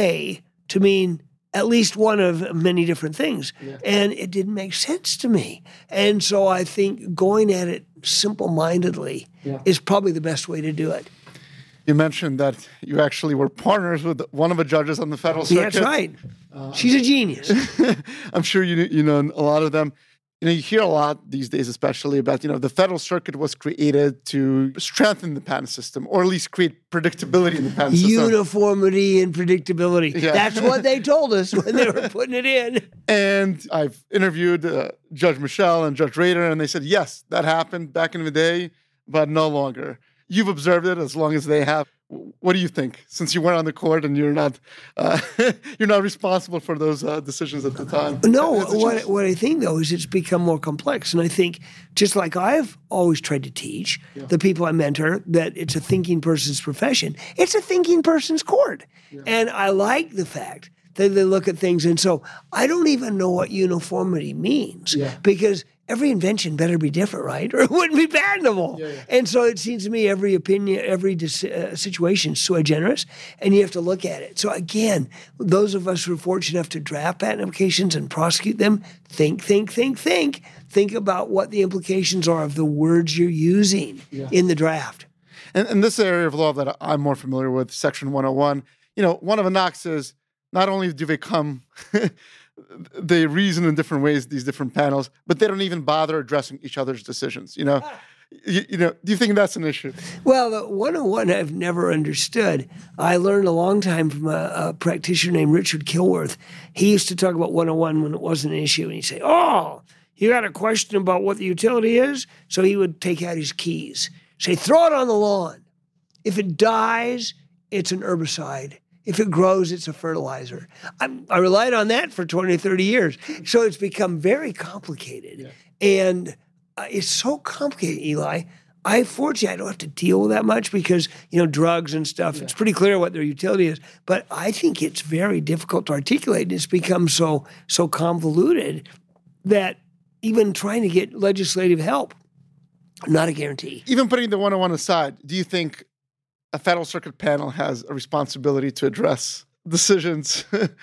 S3: A to mean at least one of many different things. Yeah. And it didn't make sense to me. And so I think going at it simple-mindedly yeah. is probably the best way to do it.
S2: You mentioned that you actually were partners with one of the judges on the Federal Circuit.
S3: Yeah, that's right. Uh, She's a genius.
S2: I'm sure you you know a lot of them. You know, you hear a lot these days, especially about, you know, the Federal Circuit was created to strengthen the patent system, or at least create predictability in the patent system.
S3: Uniformity and predictability. Yeah. That's what they told us when they were putting it in.
S2: And I've interviewed uh, Judge Michel and Judge Rader, and they said, yes, that happened back in the day, but no longer. You've observed it as long as they have. What do you think? Since you weren't on the court and you're not, uh, you're not responsible for those uh, decisions at the time.
S3: No, what what I think though is it's become more complex, and I think just like I've always tried to teach yeah. the people I mentor that it's a thinking person's profession. It's a thinking person's court, yeah. and I like the fact that they look at things, and so I don't even know what uniformity means yeah. because every invention better be different, right? Or it wouldn't be patentable. Yeah, yeah. And so it seems to me every opinion, every dis- uh, situation is sui generis, and you have to look at it. So again, those of us who are fortunate enough to draft patent applications and prosecute them, think, think, think, think. Think about what the implications are of the words you're using yeah. in the draft.
S2: And in this area of law that I'm more familiar with, Section one oh one, you know, one of the knocks is not only do they come they reason in different ways, these different panels, but they don't even bother addressing each other's decisions. You know, you, you know. Do you think that's an issue?
S3: Well, the one oh one I've never understood. I learned a long time from a, a practitioner named Richard Kilworth. He used to talk about one oh one when it wasn't an issue, and he'd say, "Oh, you got a question about what the utility is?" So he would take out his keys, say, "Throw it on the lawn. If it dies, it's an herbicide. If it grows, it's a fertilizer." I, I relied on that for twenty, thirty years. So it's become very complicated. Yeah. And uh, it's so complicated, Eli. I, fortunately, I don't have to deal with that much because, you know, drugs and stuff, yeah. It's pretty clear what their utility is. But I think it's very difficult to articulate. It's become so, so convoluted that even trying to get legislative help, not a guarantee.
S2: Even putting the one oh one aside, do you think a Federal Circuit panel has a responsibility to address decisions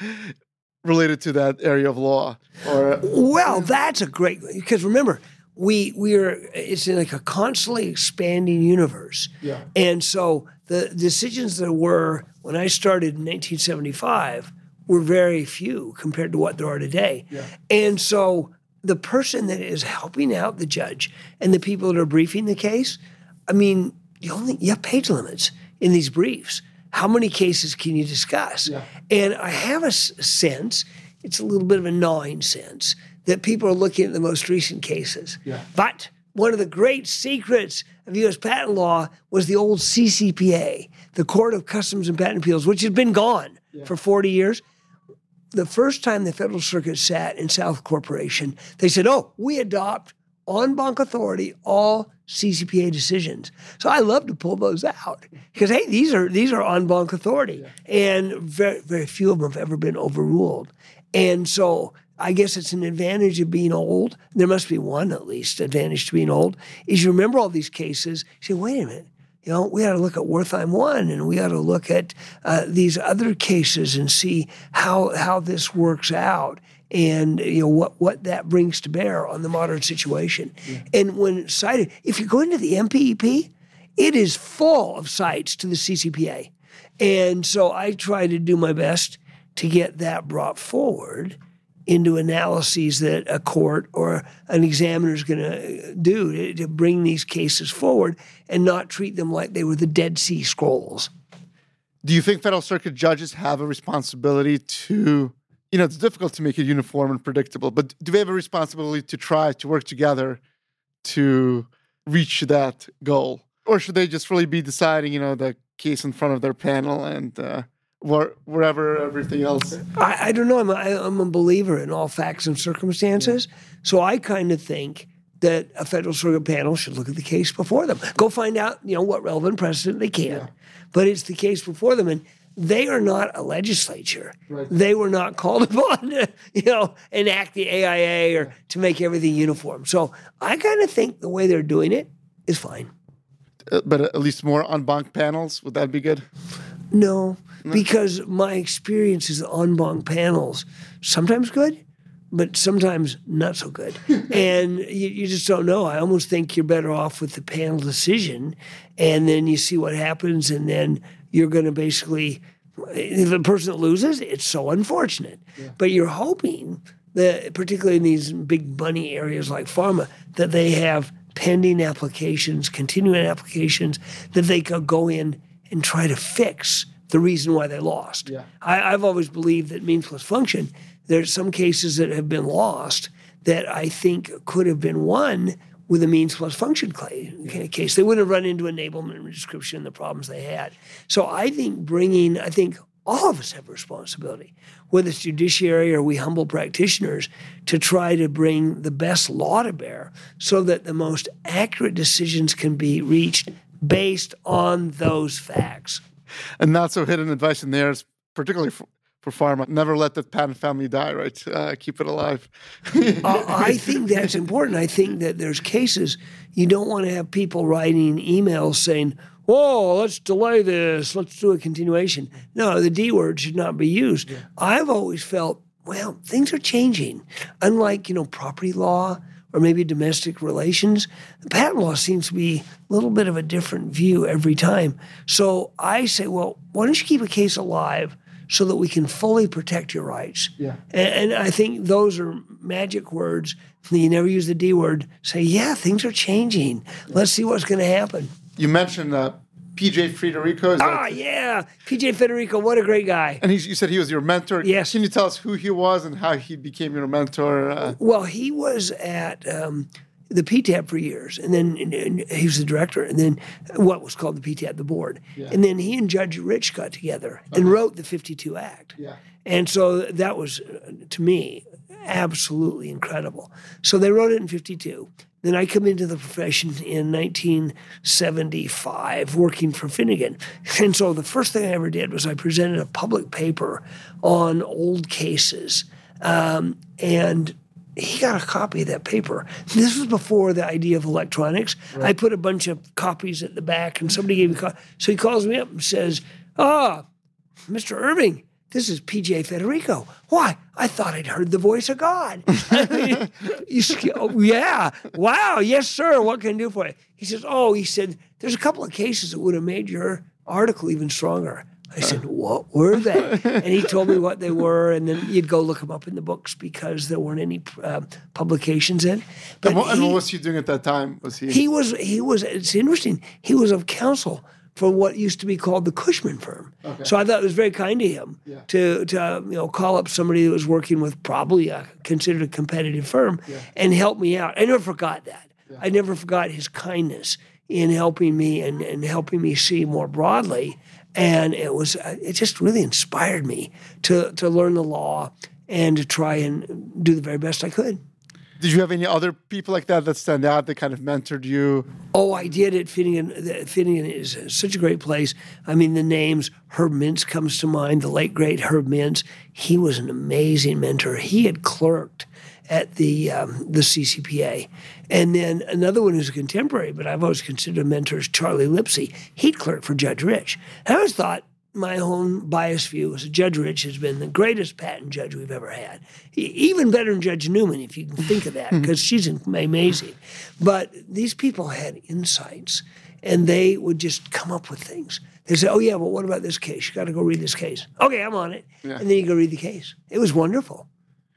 S2: related to that area of law? Or
S3: well, that's a great, because remember, we we are it's like a constantly expanding universe.
S2: Yeah.
S3: And so the decisions that were when I started in nineteen seventy-five were very few compared to what there are today.
S2: Yeah.
S3: And so the person that is helping out the judge and the people that are briefing the case, I mean, You only you have page limits in these briefs. How many cases can you discuss?
S2: Yeah.
S3: And I have a s- sense, it's a little bit of a gnawing sense, that people are looking at the most recent cases.
S2: Yeah.
S3: But one of the great secrets of U S patent law was the old C C P A, the Court of Customs and Patent Appeals, which had been gone
S2: yeah.
S3: for forty years. The first time the Federal Circuit sat in South Corporation, they said, oh, we adopt en banc authority all C C P A decisions. So I love to pull those out because, hey, these are these are en banc authority, yeah. and very, very few of them have ever been overruled. And so I guess it's an advantage of being old. There must be one, at least, advantage to being old, is you remember all these cases. You say, wait a minute, you know, we got to look at Wertheim one, and we got to look at uh, these other cases and see how how this works out. And you know what, what that brings to bear on the modern situation. Yeah. And when cited, if you go into the M P E P, it is full of cites to the C C P A. And so I try to do my best to get that brought forward into analyses that a court or an examiner is going to do to, to bring these cases forward and not treat them like they were the Dead Sea Scrolls.
S2: Do you think Federal Circuit judges have a responsibility to... You know, it's difficult to make it uniform and predictable, but do they have a responsibility to try to work together to reach that goal? Or should they just really be deciding, you know, the case in front of their panel and uh, where, wherever everything else?
S3: I, I don't know. I'm a, I'm a believer in all facts and circumstances. Yeah. So I kind of think that a Federal Circuit panel should look at the case before them. Go find out, you know, what relevant precedent they can. Yeah. But it's the case before them. And they are not a legislature. Right. They were not called upon to, you know, enact the A I A or to make everything uniform. So I kind of think the way they're doing it is fine.
S2: Uh, but at least more en banc panels, would that be good?
S3: No, no, because my experience is en banc panels, sometimes good, but sometimes not so good. And you, you just don't know. I almost think you're better off with the panel decision, and then you see what happens, and then you're going to basically, if the person that loses, it's so unfortunate. Yeah. But you're hoping that, particularly in these big money areas like pharma, that they have pending applications, continuing applications, that they could go in and try to fix the reason why they lost.
S2: Yeah.
S3: I, I've always believed that means plus function, there's some cases that have been lost that I think could have been won with a means plus function case. They wouldn't have run into enablement and description and the problems they had. So I think bringing, I think all of us have a responsibility, whether it's judiciary or we humble practitioners, to try to bring the best law to bear so that the most accurate decisions can be reached based on those facts.
S2: And not so hidden advice in there, particularly for, for pharma. Never let the patent family die, right? Uh, keep it alive.
S3: uh, I think that's important. I think that there's cases you don't want to have people writing emails saying, whoa, let's delay this, let's do a continuation. No, the D word should not be used. Yeah. I've always felt, well, things are changing. Unlike, you know, property law or maybe domestic relations, the patent law seems to be a little bit of a different view every time. So I say, well, why don't you keep a case alive so that we can fully protect your rights.
S2: Yeah.
S3: And, and I think those are magic words. You never use the D word. Say, yeah, things are changing. Let's see what's going to happen.
S2: You mentioned uh, P J Federico. Is that-
S3: Ah, yeah. P J Federico, what a great guy.
S2: And he's, you said he was your mentor.
S3: Yes.
S2: Can you tell us who he was and how he became your mentor? Uh,
S3: Well, he was at um, the P T A B for years, and then and, and he was the director, and then what was called the P T A B, the board.
S2: Yeah.
S3: And then he and Judge Rich got together and wrote the fifty-two Act.
S2: Yeah.
S3: And so that was, uh, to me, absolutely incredible. So they wrote it in fifty-two. Then I come into the profession in nineteen seventy-five working for Finnegan. And so the first thing I ever did was I presented a public paper on old cases. Um, and he got a copy of that paper. This was before the idea of electronics. Right. I put a bunch of copies at the back and somebody gave me a copy. So he calls me up and says, ah, Mister Irving, this is P J Federico. Why? I thought I'd heard the voice of God. I mean, you, oh, yeah. Wow. Yes, sir. What can I do for you? He says, oh, he said, there's a couple of cases that would have made your article even stronger. I said, what were they? And he told me what they were, and then you'd go look them up in the books because there weren't any uh, publications in. But
S2: and, what,
S3: he,
S2: and what was he doing at that time? Was he?
S3: He was. He was. It's interesting. He was of counsel for what used to be called the Cushman firm. Okay. So I thought it was very kind of him yeah. to to uh, you know call up somebody that was working with probably a considered a competitive firm yeah. and help me out. I never forgot that. Yeah. I never forgot his kindness in helping me and, and helping me see more broadly. And it was it just really inspired me to to learn the law and to try and do the very best I could.
S2: Did you have any other people like that that stand out that kind of mentored you?
S3: Oh, I did at Finnegan. Finnegan is such a great place. I mean, the names, Herb Mintz comes to mind, the late, great Herb Mintz. He was an amazing mentor. He had clerked at the um, the C C P A. And then another one who's a contemporary, but I've always considered a mentor, is Charlie Lipsey. He'd clerked for Judge Rich. I always thought, my own biased view is that Judge Rich has been the greatest patent judge we've ever had. He, even better than Judge Newman, if you can think of that, because she's amazing. But these people had insights, and they would just come up with things. They say, oh, yeah, but what about this case? You got to go read this case. Okay, I'm on it. Yeah. And then you go read the case. It was wonderful.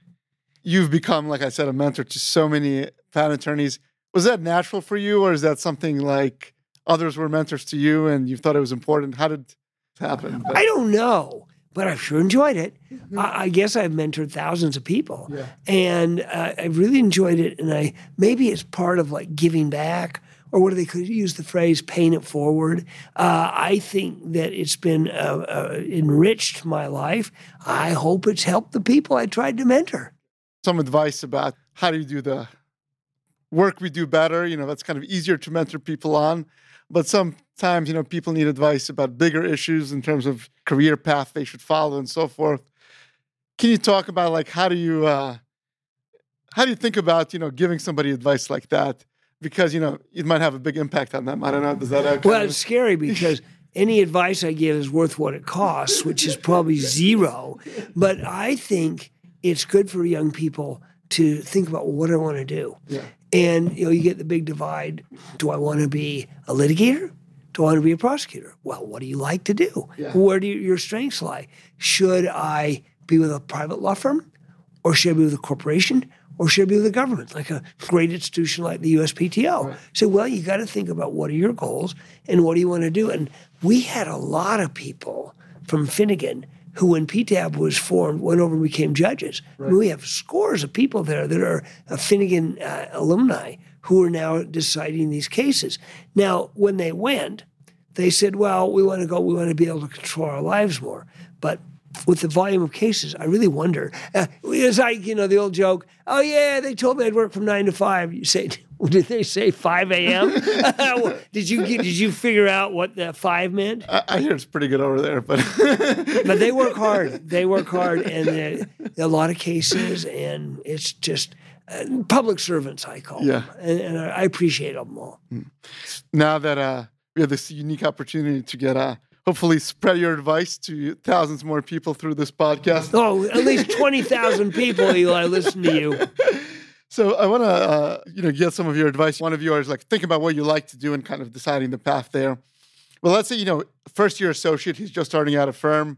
S2: You've become, like I said, a mentor to so many patent attorneys. Was that natural for you, or is that something like others were mentors to you and you thought it was important? How did it happen? But,
S3: I don't know, but I've sure enjoyed it. Mm-hmm. I, I guess I've mentored thousands of people,
S2: yeah.
S3: and uh, I've really enjoyed it. And I maybe it's part of like giving back, or what do they could use the phrase "paying it forward." Uh, I think that it's been uh, uh, enriched my life. I hope it's helped the people I tried to mentor.
S2: Some advice about how do you do the work we do better? You know, that's kind of easier to mentor people on. But sometimes, you know, people need advice about bigger issues in terms of career path they should follow and so forth. Can you talk about, like, how do you, uh, how do you think about, you know, giving somebody advice like that? Because, you know, it might have a big impact on them. I don't know. Does that have
S3: Well, it's scary because any advice I give is worth what it costs, which is probably zero. But I think it's good for young people to think about, well, what do I want to do?
S2: Yeah.
S3: And, you know, you get the big divide. Do I want to be a litigator? Do I want to be a prosecutor? Well, what do you like to do?
S2: Yeah.
S3: Where do you, your strengths lie? Should I be with a private law firm? Or should I be with a corporation? Or should I be with the government, like a great institution like the U S P T O?
S2: Right.
S3: So, well, you got to think about what are your goals and what do you want to do? And we had a lot of people from Finnegan who, when P T A B was formed, went over and became judges. Right. I mean, we have scores of people there that are uh, Finnegan uh, alumni who are now deciding these cases. Now, when they went, they said, well, we want to go, we want to be able to control our lives more. But with the volume of cases, I really wonder. Uh, it's like, you know, the old joke, oh, yeah, they told me I'd work from nine to five. You say, did they say five a.m.? did you get, did you figure out what that five meant?
S2: I, I hear it's pretty good over there, but
S3: but they work hard. They work hard, and there are a lot of cases, and it's just uh, public servants, I call
S2: yeah.
S3: them, and, and I appreciate them all.
S2: Now that uh, we have this unique opportunity to get uh, hopefully spread your advice to thousands more people through this podcast.
S3: Oh, at least twenty thousand people, Eli, listen to you.
S2: So I want to, uh, you know, get some of your advice. One of yours, like, think about what you like to do and kind of deciding the path there. Well, let's say, you know, first year associate, he's just starting out a firm.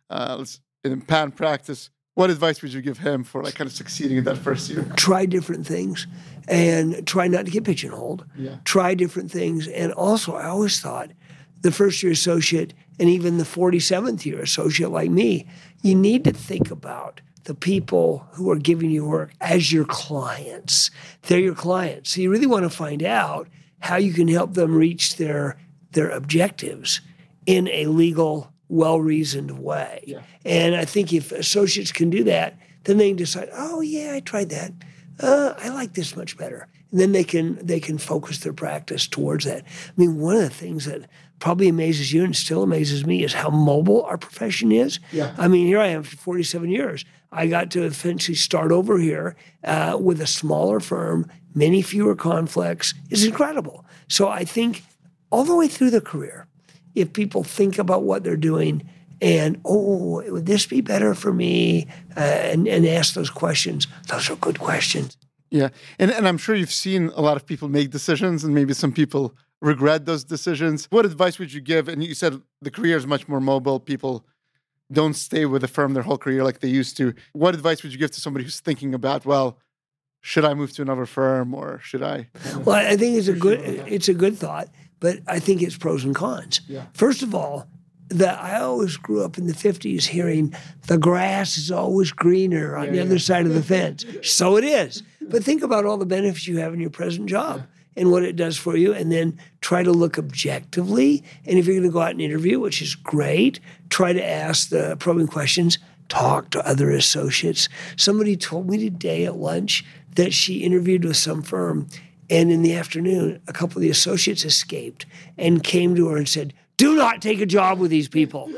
S2: uh, let's, in patent practice, what advice would you give him for like kind of succeeding in that first year?
S3: Try different things and try not to get pigeonholed.
S2: Yeah.
S3: Try different things. And also, I always thought the first year associate and even the forty-seventh year associate like me, you need to think about the people who are giving you work as your clients. They're your clients. So you really want to find out how you can help them reach their their objectives in a legal, well-reasoned way.
S2: Yeah.
S3: And I think if associates can do that, then they can decide, oh yeah, I tried that. Uh, I like this much better. And then they can they can focus their practice towards that. I mean, one of the things that probably amazes you and still amazes me is how mobile our profession is.
S2: Yeah.
S3: I mean, here I am for forty-seven years. I got to eventually start over here uh, with a smaller firm, many fewer conflicts. It's incredible. So I think all the way through the career, if people think about what they're doing and, oh, would this be better for me? Uh, and, and ask those questions. Those are good questions.
S2: Yeah. And, and I'm sure you've seen a lot of people make decisions and maybe some people regret those decisions. What advice would you give? And you said the career is much more mobile. People don't stay with a firm their whole career like they used to. What advice would you give to somebody who's thinking about, well, should I move to another firm or should I?
S3: Well, I think it's a good it's a good thought, but I think it's pros and cons.
S2: Yeah.
S3: First of all, that I always grew up in the fifties hearing the grass is always greener on
S2: Yeah,
S3: the
S2: yeah.
S3: other side of the fence. So it is. But think about all the benefits you have in your present job and what it does for you, and then try to look objectively. And if you're going to go out and interview, which is great, try to ask the probing questions, talk to other associates. Somebody told me today at lunch that she interviewed with some firm, and in the afternoon, a couple of the associates escaped and came to her and said, do not take a job with these people.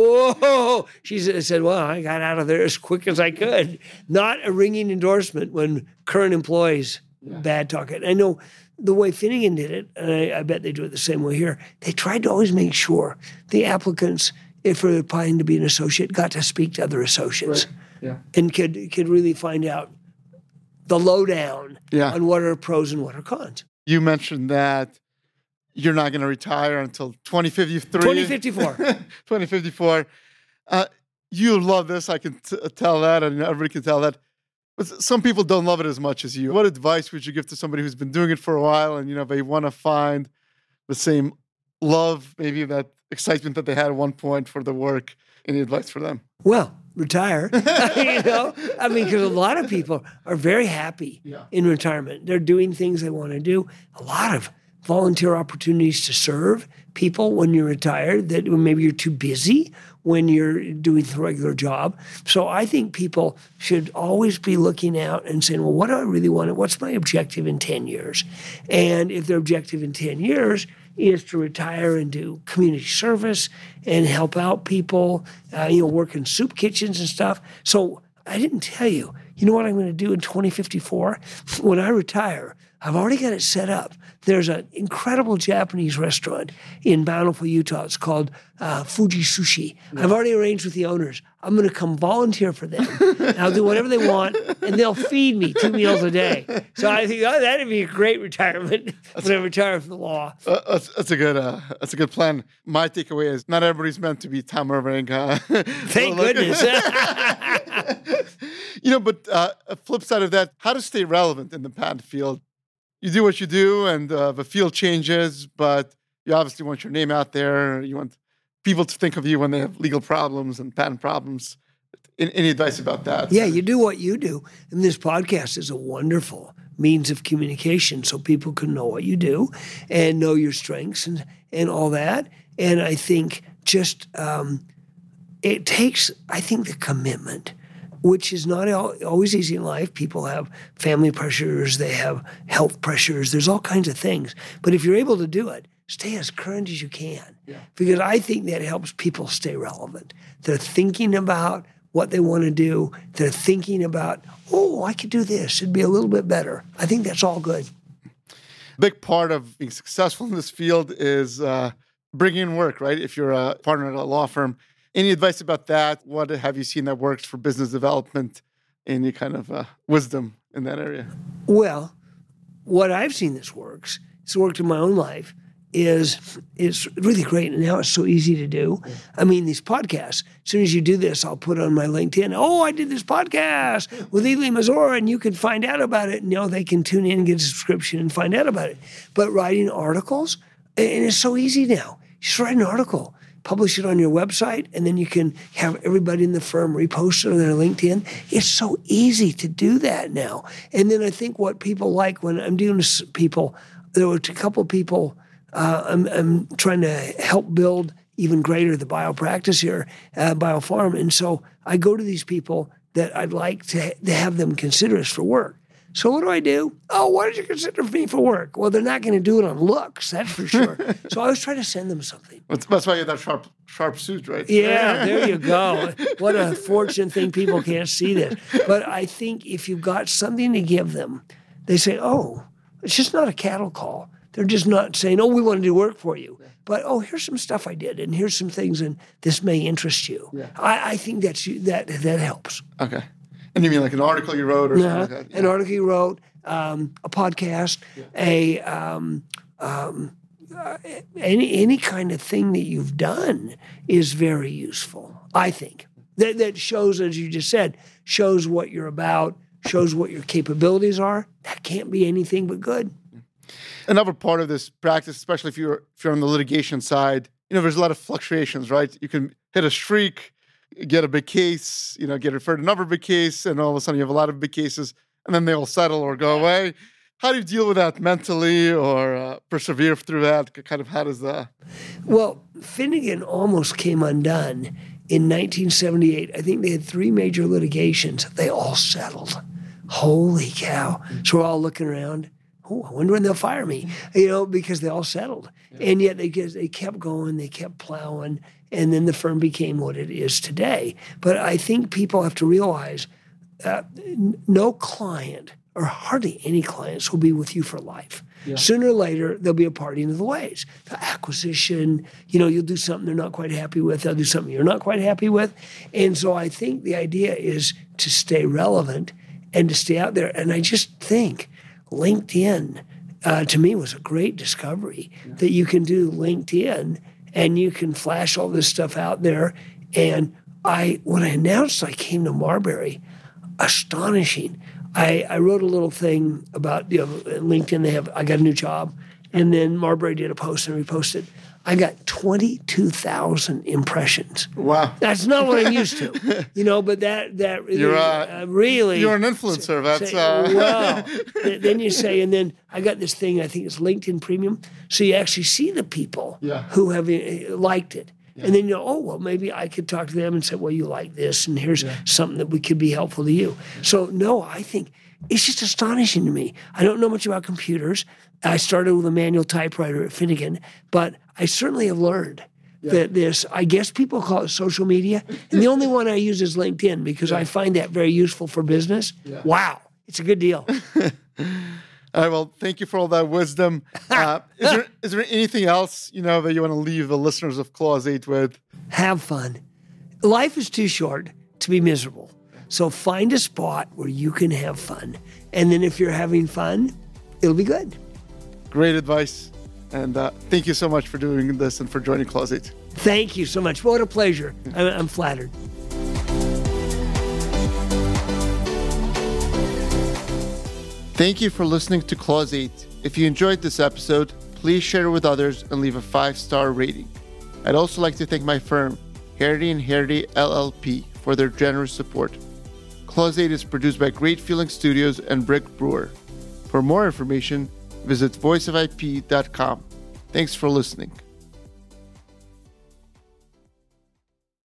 S3: Oh, she said, well, I got out of there as quick as I could. Not a ringing endorsement when current employees
S2: Yeah.
S3: bad talk it. I know the way Finnegan did it, and I, I bet they do it the same way here, they tried to always make sure the applicants, if they're applying to be an associate, got to speak to other associates
S2: Right. Yeah.
S3: and could could really find out the lowdown
S2: Yeah.
S3: on what are pros and what are cons.
S2: You mentioned that you're not going to retire until twenty fifty-three.
S3: twenty fifty-four.
S2: twenty fifty-four. Uh, you love this. I can t- tell that, and everybody can tell that. But some people don't love it as much as you. What advice would you give to somebody who's been doing it for a while and, you know, they want to find the same love, maybe that excitement that they had at one point for the work? Any advice for them?
S3: Well, retire. You know, I mean, because a lot of people are very happy
S2: Yeah.
S3: in retirement. They're doing things they want to do. A lot of volunteer opportunities to serve people when you're retired that maybe you're too busy when you're doing the regular job. So I think people should always be looking out and saying, well, what do I really want? What's my objective in ten years? And if their objective in ten years is to retire and do community service and help out people, uh, you know, work in soup kitchens and stuff. So I didn't tell you, you know what I'm going to do in twenty fifty-four? When I retire, I've already got it set up. There's an incredible Japanese restaurant in Bountiful, Utah. It's called uh, Fuji Sushi. I've already arranged with the owners. I'm going to come volunteer for them. And I'll do whatever they want, and they'll feed me two meals a day. So I think, oh, that'd be a great retirement when I retire from the law.
S2: Uh, that's, that's a good. Uh, that's a good plan. My takeaway is not everybody's meant to be Tom Irving. Uh,
S3: Thank
S2: look-
S3: goodness.
S2: You know, but uh, a flip side of that, how to stay relevant in the patent field. You do what you do, and uh, the field changes, but you obviously want your name out there. You want people to think of you when they have legal problems and patent problems. Any, any advice about that?
S3: Yeah, you do what you do. And this podcast is a wonderful means of communication so people can know what you do and know your strengths and, and all that. And I think just um, it takes, I think, the commitment, which is not al- always easy in life. People have family pressures, they have health pressures, there's all kinds of things. But if you're able to do it, stay as current as you can.
S2: Yeah.
S3: Because I think that helps people stay relevant. They're thinking about what they want to do. They're thinking about, oh, I could do this. It'd be a little bit better. I think that's all good.
S2: Big part of being successful in this field is uh, bringing in work, right? If you're a partner at a law firm. Any advice about that? What have you seen that works for business development? Any kind of uh, wisdom in that area?
S3: Well, what I've seen this works, it's worked in my own life, is is really great, and now it's so easy to do. Yeah. I mean, these podcasts, as soon as you do this, I'll put on my LinkedIn, oh, I did this podcast with Ely Mazor, and you can find out about it. And, you know, they can tune in, get a subscription, and find out about it. But writing articles, and it's so easy now. Just write an article, publish it on your website, and then you can have everybody in the firm repost it on their LinkedIn. It's so easy to do that now. And then I think what people like when I'm dealing with people, there were a couple of people, uh, I'm, I'm trying to help build even greater the biopractice here, uh, BioPharm. And so I go to these people that I'd like to, to have them consider us for work. So what do I do? Oh, why did you consider me for work? Well, they're not going to do it on looks, that's for sure. So I was trying to send them something.
S2: That's why you have that sharp, sharp suit, right?
S3: Yeah, there you go. What a fortunate thing, people can't see this. But I think if you've got something to give them, they say, oh, it's just not a cattle call. They're just not saying, oh, we want to do work for you. But, oh, here's some stuff I did, and here's some things, and this may interest you. Yeah. I, I think that's, that that helps.
S2: Okay. And you mean like an article you wrote or
S3: yeah,
S2: something like that? Yeah.
S3: An article you wrote, um, a podcast, yeah. a um, um, uh, any any kind of thing that you've done is very useful, I think. That, that shows, as you just said, shows what you're about, shows what your capabilities are. That can't be anything but good.
S2: Another part of this practice, especially if you're if you're on the litigation side, you know, there's a lot of fluctuations, right? You can hit a streak, get a big case, you know, get referred to another big case, and all of a sudden you have a lot of big cases, and then they all settle or go away. How do you deal with that mentally or uh, persevere through that? Kind of how does that?
S3: Well, Finnegan almost came undone in nineteen seventy-eight. I think they had three major litigations. They all settled. Holy cow. So we're all looking around. Oh, I wonder when they'll fire me, you know, because they all settled. Yeah. And yet they they kept going, they kept plowing, and then the firm became what it is today. But I think people have to realize uh, no client, or hardly any clients, will be with you for life. Yeah. Sooner or later, there'll be a parting of the ways. The acquisition, you know, you'll do something they're not quite happy with, they'll do something you're not quite happy with. And so I think the idea is to stay relevant and to stay out there. And I just think LinkedIn, uh, to me, was a great discovery yeah. that you can do LinkedIn and you can flash all this stuff out there. And I, when I announced I came to Marbury, astonishing. I, I wrote a little thing about, you know, LinkedIn, they have, I got a new job. And then Marbury did a post and reposted. I got twenty-two thousand impressions.
S2: Wow.
S3: That's not what I'm used to, you know, but that, that
S2: you're, uh,
S3: uh, really.
S2: You're an influencer. That's,
S3: say,
S2: uh...
S3: wow. Then you say, and then I got this thing, I think it's LinkedIn Premium. So you actually see the people yeah. who have uh, liked it. Yeah. And then you know, oh, well, maybe I could talk to them and say, well, you like this, and here's yeah. something that we could be helpful to you. So, no, I think it's just astonishing to me. I don't know much about computers. I started with a manual typewriter at Finnegan, but I certainly have learned yeah. that this, I guess people call it social media, and the only one I use is LinkedIn because yeah. I find that very useful for business. Yeah. Wow, it's a good deal.
S2: All right, well, thank you for all that wisdom. Uh, is there is there anything else, you know, that you want to leave the listeners of Clause eight with?
S3: Have fun. Life is too short to be miserable. So find a spot where you can have fun. And then if you're having fun, it'll be good.
S2: Great advice. And uh, thank you so much for doing this and for joining Clause eight.
S3: Thank you so much. What a pleasure. I'm, I'm flattered.
S2: Thank you for listening to Clause eight. If you enjoyed this episode, please share it with others and leave a five-star rating. I'd also like to thank my firm, Harity and Harity L L P, for their generous support. Clause eight is produced by Great Feeling Studios and Brick Brewer. For more information, visit voice of I P dot com. Thanks for listening.